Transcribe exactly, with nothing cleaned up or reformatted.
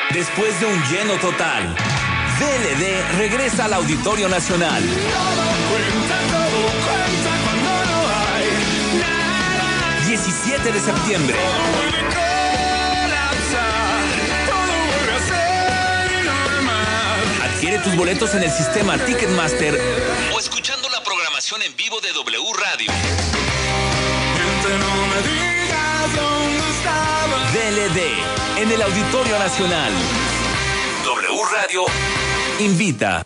Después de un lleno total, D L D regresa al Auditorio Nacional. diecisiete de septiembre. Adquiere tus boletos en el sistema Ticketmaster o escuchando la programación en vivo de W Radio. D L D en el Auditorio Nacional. W Radio invita.